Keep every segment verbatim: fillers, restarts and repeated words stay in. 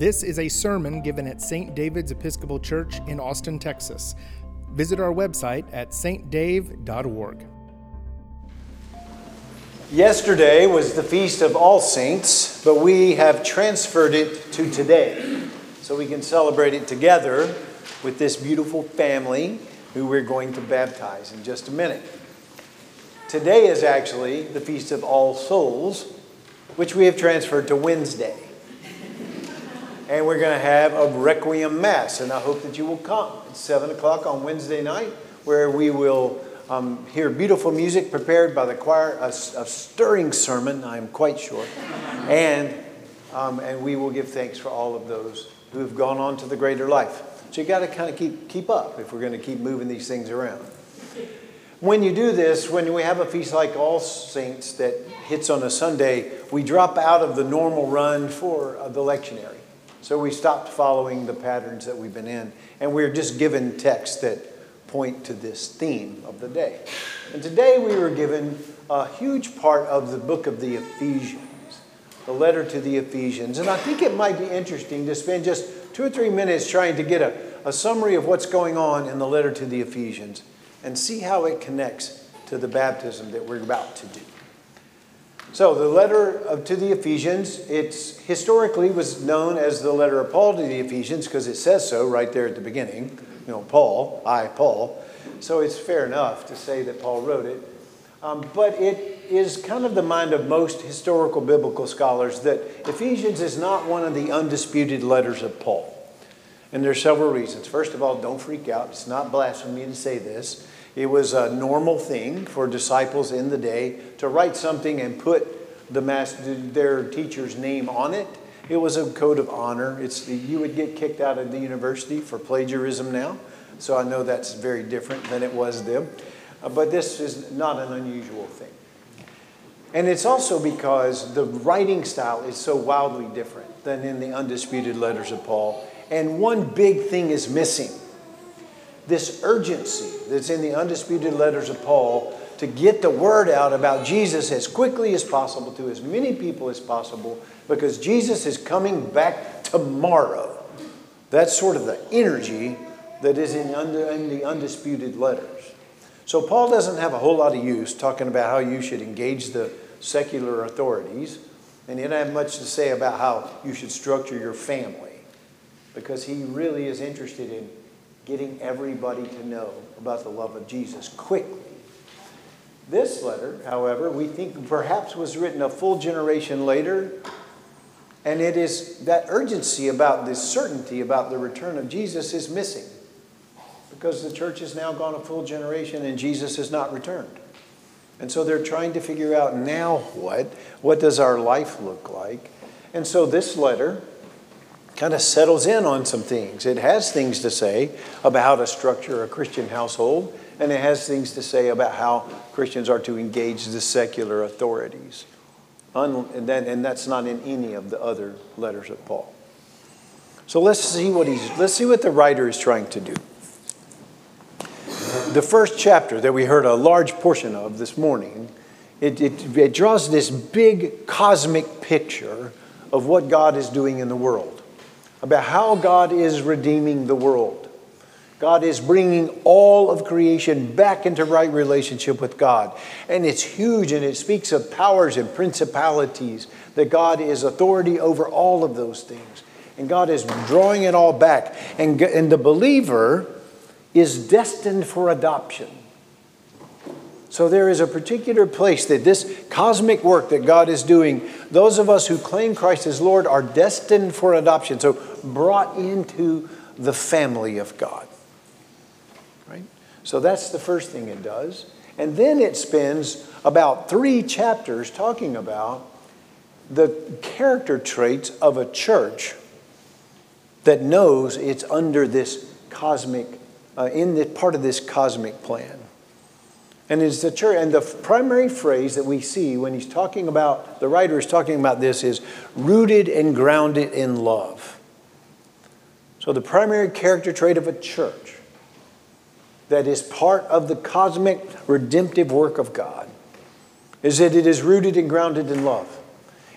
This is a sermon given at Saint David's Episcopal Church in Austin, Texas. Visit our website at s t dave dot org. Yesterday was the Feast of All Saints, but we have transferred it to today so we can celebrate it together with this beautiful family who we're going to baptize in just a minute. Today is actually the Feast of All Souls, which we have transferred to Wednesday. And we're going to have a Requiem Mass, and I hope that you will come. It's seven o'clock on Wednesday night, where we will um, hear beautiful music prepared by the choir, a, a stirring sermon, I'm quite sure. And, um, and we will give thanks for all of those who have gone on to the greater life. So you got to kind of keep, keep up if we're going to keep moving these things around. When you do this, when we have a feast like All Saints that hits on a Sunday, we drop out of the normal run for uh, the lectionary. So we stopped following the patterns that we've been in, and we're just given texts that point to this theme of the day. And today we were given a huge part of the book of the Ephesians, the letter to the Ephesians. And I think it might be interesting to spend just two or three minutes trying to get a, a summary of what's going on in the letter to the Ephesians and see how it connects to the baptism that we're about to do. So the letter of, to the Ephesians, it's historically was known as the letter of Paul to the Ephesians because it says so right there at the beginning. You know, Paul, I, Paul. So it's fair enough to say that Paul wrote it. Um, but it is kind of the mind of most historical biblical scholars that Ephesians is not one of the undisputed letters of Paul. And there are several reasons. First of all, don't freak out. It's not blasphemy to say this. It was a normal thing for disciples in the day to write something and put the master, their teacher's name on it. It was a code of honor. It's you would get kicked out of the university for plagiarism now. So I know that's very different than it was then. Uh, but this is not an unusual thing. And it's also because the writing style is so wildly different than in the undisputed letters of Paul. And one big thing is missing. This urgency that's in the undisputed letters of Paul to get the word out about Jesus as quickly as possible to as many people as possible because Jesus is coming back tomorrow. That's sort of the energy that is in, under, in the undisputed letters. So Paul doesn't have a whole lot of use talking about how you should engage the secular authorities, and he doesn't have much to say about how you should structure your family because he really is interested in getting everybody to know about the love of Jesus quickly. This letter, however, we think perhaps was written a full generation later, and it is that urgency about this certainty about the return of Jesus is missing because the church has now gone a full generation and Jesus has not returned. And so they're trying to figure out now what? What does our life look like? And so this letter kind of settles in on some things. It has things to say about how to structure a Christian household, and it has things to say about how Christians are to engage the secular authorities. Un- and, that, and that's not in any of the other letters of Paul. So let's see what he's. Let's see what the writer is trying to do. The first chapter that we heard a large portion of this morning, it, it, it draws this big cosmic picture of what God is doing in the world. About how God is redeeming the world. God is bringing all of creation back into right relationship with God. And it's huge, and it speaks of powers and principalities, that God is authority over all of those things. And God is drawing it all back. And, and the believer is destined for adoption. So there is a particular place that this cosmic work that God is doing, those of us who claim Christ as Lord are destined for adoption. So brought into the family of God. Right? So that's the first thing it does. And then it spends about three chapters talking about the character traits of a church that knows it's under this cosmic, uh, in the part of this cosmic plan. And it's the church, and the primary phrase that we see when he's talking about, the writer is talking about this, is rooted and grounded in love. So the primary character trait of a church that is part of the cosmic redemptive work of God is that it is rooted and grounded in love.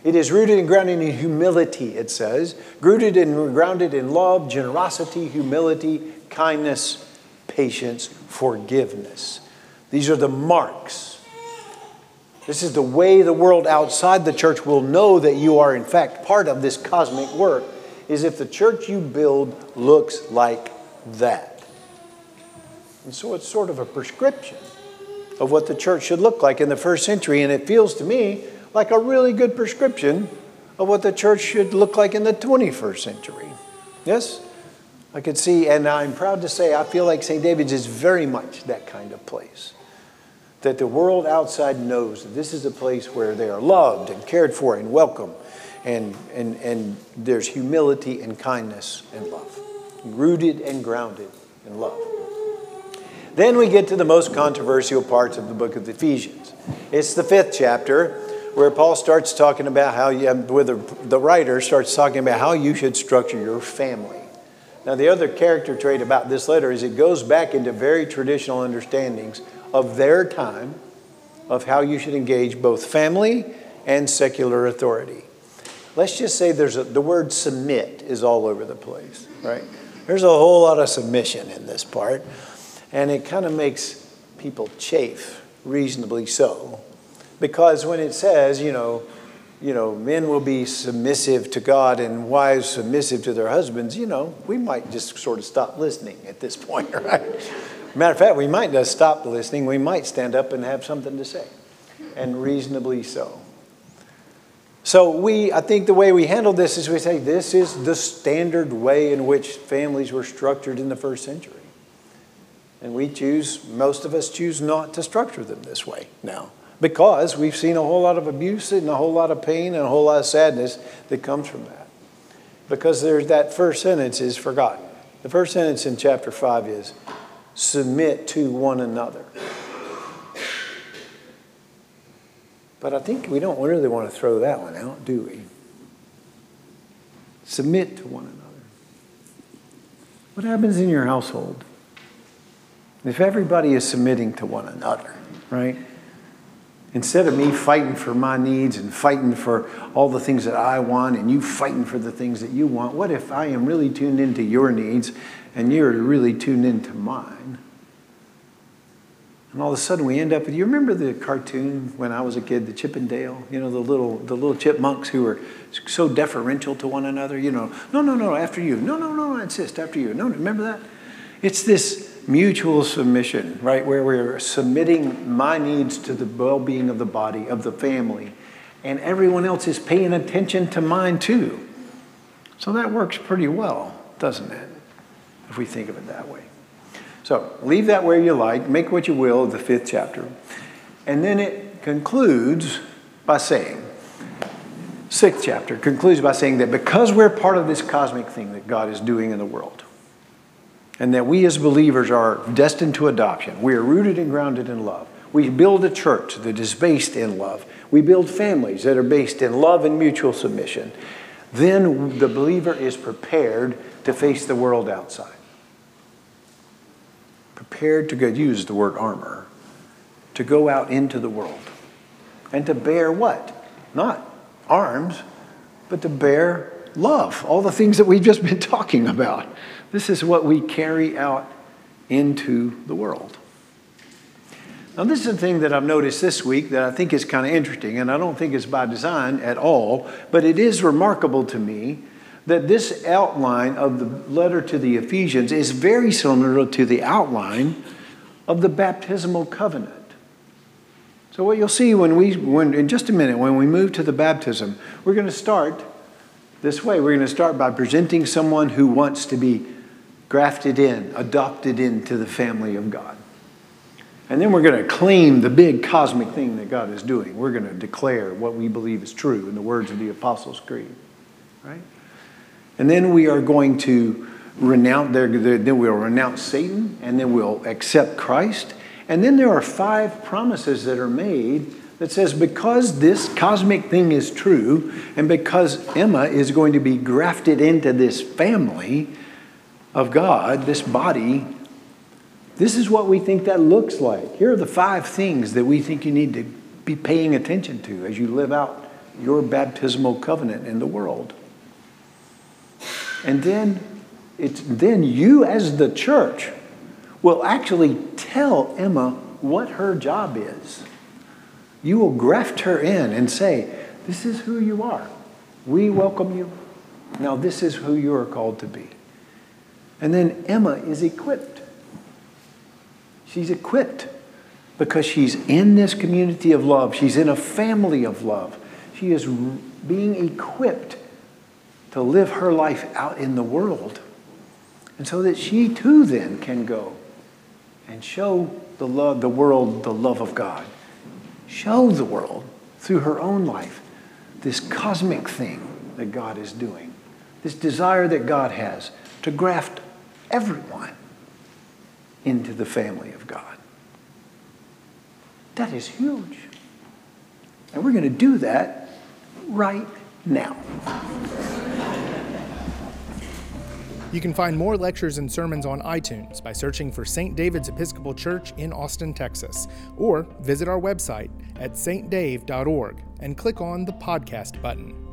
It is rooted and grounded in humility, it says. Rooted and grounded in love, generosity, humility, kindness, patience, forgiveness. These are the marks. This is the way the world outside the church will know that you are in fact part of this cosmic work, is if the church you build looks like that. And so it's sort of a prescription of what the church should look like in the first century, and it feels to me like a really good prescription of what the church should look like in the twenty-first century. Yes? I could see, and I'm proud to say, I feel like Saint David's is very much that kind of place. That the world outside knows that this is a place where they are loved and cared for and welcome, and, and, and there's humility and kindness and love. Rooted and grounded in love. Then we get to the most controversial parts of the book of Ephesians. It's the fifth chapter, where Paul starts talking about how, you, where the, the writer starts talking about how you should structure your family. Now, the other character trait about this letter is it goes back into very traditional understandings of their time of how you should engage both family and secular authority. Let's just say there's a, the word submit is all over the place, right? There's a whole lot of submission in this part, and it kind of makes people chafe, reasonably so. Because when it says, you know, you know, men will be submissive to God and wives submissive to their husbands, you know, we might just sort of stop listening at this point, right? Matter of fact, we might just stop listening. We might stand up and have something to say, and reasonably so. So we, I think the way we handle this is we say this is the standard way in which families were structured in the first century. And we choose, most of us choose not to structure them this way now. Because we've seen a whole lot of abuse and a whole lot of pain and a whole lot of sadness that comes from that. Because there's that first sentence is forgotten. The first sentence in chapter five is, submit to one another. But I think we don't really want to throw that one out, do we? Submit to one another. What happens in your household if everybody is submitting to one another, right? Instead of me fighting for my needs and fighting for all the things that I want and you fighting for the things that you want, what if I am really tuned into your needs and you're really tuned into mine? And all of a sudden we end up with, you remember the cartoon when I was a kid, the Chip and Dale? You know, the little the little chipmunks who were so deferential to one another, you know, no, no, no, after you. No, no, no, I insist, after you. No, remember that? It's this mutual submission, right, where we're submitting my needs to the well-being of the body, of the family, and everyone else is paying attention to mine too. So that works pretty well, doesn't it, if we think of it that way. So leave that where you like, make what you will of the fifth chapter. And then it concludes by saying, sixth chapter concludes by saying that because we're part of this cosmic thing that God is doing in the world, and that we as believers are destined to adoption. We are rooted and grounded in love. We build a church that is based in love. We build families that are based in love and mutual submission. Then the believer is prepared to face the world outside. Prepared to go, use the word armor, to go out into the world. And to bear what? Not arms, but to bear love. All the things that we've just been talking about. This is what we carry out into the world. Now, this is a thing that I've noticed this week that I think is kind of interesting, and I don't think it's by design at all, but it is remarkable to me that this outline of the letter to the Ephesians is very similar to the outline of the baptismal covenant. So what you'll see when we, when, in just a minute, when we move to the baptism, we're going to start this way. We're going to start by presenting someone who wants to be grafted in, adopted into the family of God. And then we're going to claim the big cosmic thing that God is doing. We're going to declare what we believe is true in the words of the Apostles' Creed. Right? And then we are going to renounce, then we'll renounce Satan, and then we'll accept Christ. And then there are five promises that are made that says because this cosmic thing is true, and because Emma is going to be grafted into this family of God, this body, this is what we think that looks like. Here are the five things that we think you need to be paying attention to as you live out your baptismal covenant in the world. And then it's then you as the church will actually tell Emma what her job is. You will graft her in and say, this is who you are. We welcome you. Now this is who you are called to be. And then Emma is equipped. She's equipped because she's in this community of love. She's in a family of love. She is being equipped to live her life out in the world. And so that she too then can go and show the love, the world the love of God. Show the world through her own life this cosmic thing that God is doing. This desire that God has to graft everyone into the family of God. That is huge. And we're going to do that right now. You can find more lectures and sermons on iTunes by searching for Saint David's Episcopal Church in Austin, Texas, or visit our website at s t dave dot org and click on the podcast button.